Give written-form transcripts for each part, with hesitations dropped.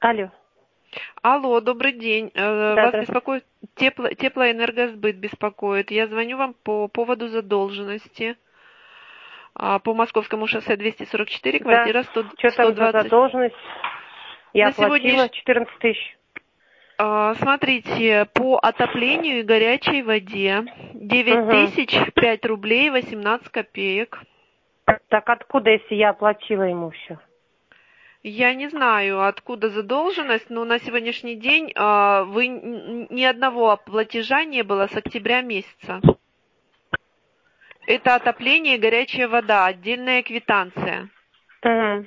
Алло. Алло, добрый день. Да, Вас здравствуйте. беспокоит теплоэнергосбыт беспокоит. Я звоню вам по поводу задолженности. По Московскому шоссе 244, Да. квартира Что там за 120. задолженность? Я На оплатила сегодняшний... 14 тысяч. Смотрите, по отоплению и горячей воде 9 Угу. тысяч 5 рублей 18 копеек. Так откуда, если я оплатила ему все? Я не знаю, откуда задолженность, но на сегодняшний день вы ни одного платежа не было с октября месяца. Это отопление и горячая вода, отдельная квитанция. Угу.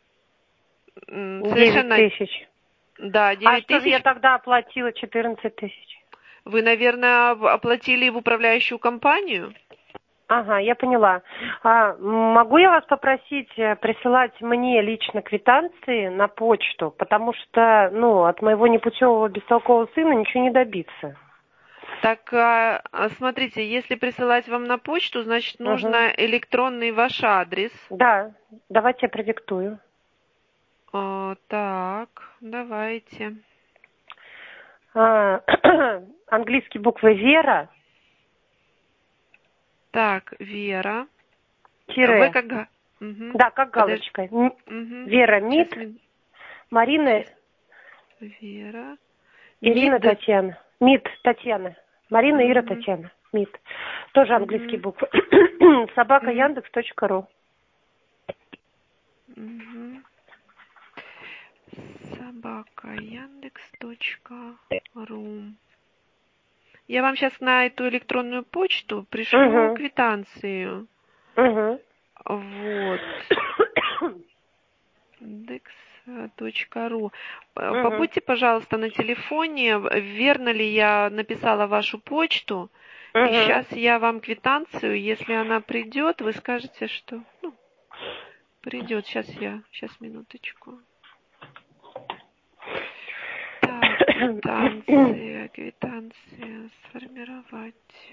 9 Совершенно, тысяч. да, А 9 что же я тысяч. тогда оплатила 14 тысяч? Вы, наверное, оплатили в управляющую компанию? Ага, я поняла. Могу я вас попросить присылать мне лично квитанции на почту, потому что, от моего непутевого бестолкового сына ничего не добиться. Так, смотрите, если присылать вам на почту, значит, Угу. нужно электронный ваш адрес. Да, давайте я продиктую. Так, давайте. Английские буквы Вера, Так, Вера. Вы тире, как... Угу. да, как Подожди. галочка. Угу. Вера Сейчас, Мит, Марина сейчас. Вера. Ирина МИД. Татьяна. Мит Татьяна. Марина Ира Угу. Татьяна. Мит. Тоже английские Угу. буквы. Собака Угу. Яндекс.ру. Угу. Собака Яндекс.ру. Я вам сейчас на эту электронную почту пришлю Угу. квитанцию. Угу. Вот. Яндекс.ру. Угу. Побудьте, пожалуйста, на телефоне. Верно ли я написала вашу почту? И Угу. сейчас я вам квитанцию, если она придет, вы скажете, что придет. Сейчас минуточку. Так, квитанция сформировать.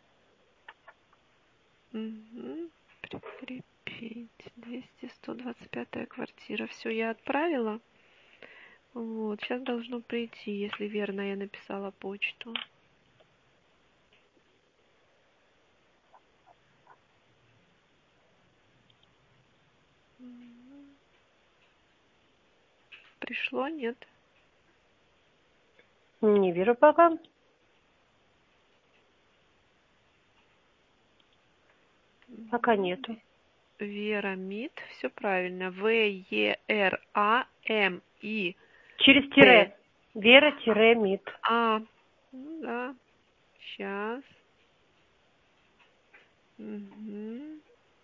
Угу. Прикрепить. 200-125 квартира. Все, я отправила. Вот, сейчас должно прийти, если верно я написала почту. Пришло? Нет? Не вижу пока. Пока нету. Вера Мит, все правильно. Верами. Через Т. тире. Вера-мит. Ну да. Сейчас. Угу.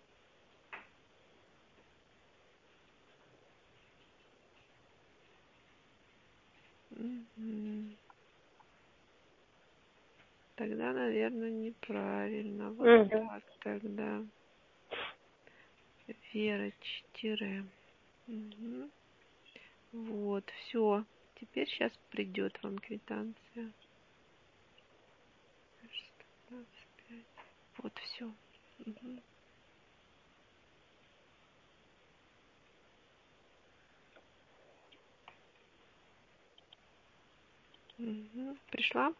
Угу. Тогда, наверное, неправильно. Вот Угу. так тогда. Вера 4. Угу. Вот, все. Теперь сейчас придет вам квитанция. 125. Вот, все. Угу. Угу. Пришла?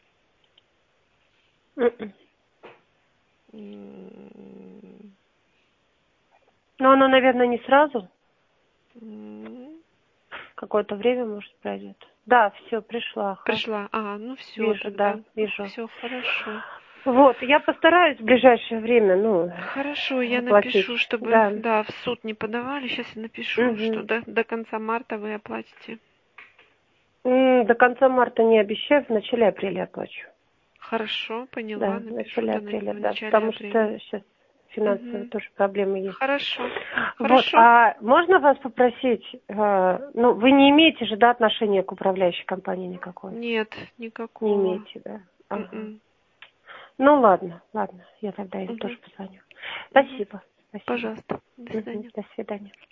Но она, наверное, не сразу. М. Какое-то время, может, пройдет. Да, все, пришла. Ага. Пришла. Ну все Вижу, да, тогда. вижу. Все хорошо. Вот, я постараюсь в ближайшее время, Хорошо, я оплатить. напишу, чтобы, Да. да, в суд не подавали. Сейчас я напишу, что Угу. до конца марта вы оплатите. До конца марта не обещаю, в начале апреля оплачу. Хорошо, поняла, Да, в напишу начале апреля, в да, начале потому апреля. что сейчас финансовые Угу. тоже проблемы есть. Хорошо. Вот, Хорошо. а можно вас попросить, вы не имеете же, да, отношения к управляющей компании никакой? Нет, Не никакого. имеете, да? Ага. М-м. Ну, ладно, я тогда им тоже Угу. позвоню. Угу. Спасибо, спасибо. Пожалуйста. До Мгм, свидания. до свидания.